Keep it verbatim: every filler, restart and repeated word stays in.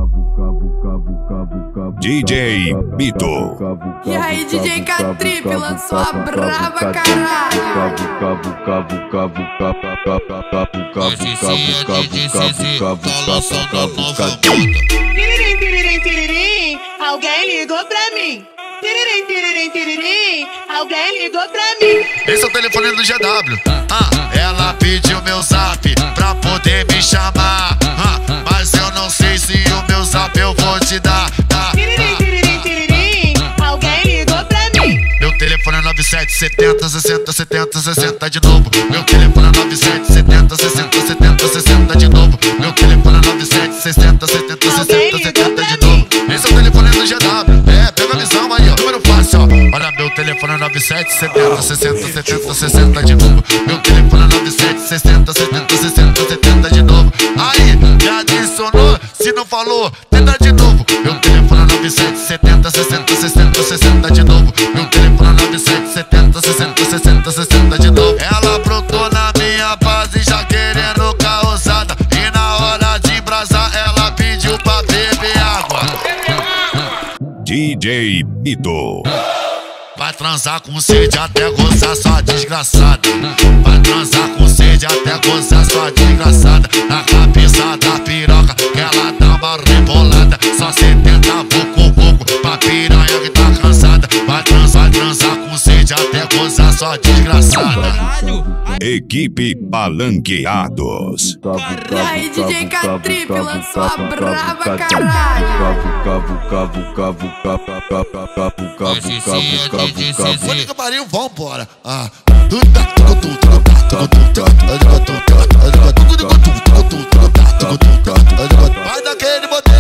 D J Mito. E aí, D J K-Trip lançou a brava, caralho. Hoje sim é D J C Z, tá lançando a nova moda. Tiririm, tiririm, tiririm, alguém ligou pra mim. Tiririm, tiririm, tiririm, alguém ligou pra mim. Esse é o telefone do G W. Ah, ela pediu meu zap pra poder me chamar. Ah, mas eu não sei se o meu zap eu vou te dar. Ah, Tiririm, tiririm, tiririm, alguém ligou pra mim. meu telefone é nove sete setenta sessenta setenta sessenta de novo. Meu telefone é nove sete setenta sessenta setenta sessenta de novo. Meu telefone é nove sete sessenta setenta sessenta setenta de novo. Esse é o telefone do G W. É, pega a visão aí, ó. Número fácil, ó. Olha, meu telefone é nove sete setenta sessenta setenta sessenta de novo. Meu telefone é nove sete sessenta setenta sessenta setenta de novo. Aí, me adicionou, se não falou, tenta de novo. Meu telefone é nove sete setenta sessenta sessenta sessenta de novo. Meu telefone é nove sete setenta sessenta sessenta sessenta de novo. Ela brotou na minha base já querendo causada. E na hora de embrasar ela pediu pra beber água. D J Mito. Vai transar com sede até gozar sua desgraçada. Vai transar com sede até gozar sua desgraçada. Na cabeça da piroca que ela dá uma rebolada. Só setenta vucu vucu pra piranha que tá cansada. Vai transar, vai transar com sede até gozar sua desgraçada. Equipe Palanqueados. E aí, D J K-Trip lançou a brava, caralho. Hoje sim é D J C Puta Z. que pariu, vambora. Ah. Vai daquele botão.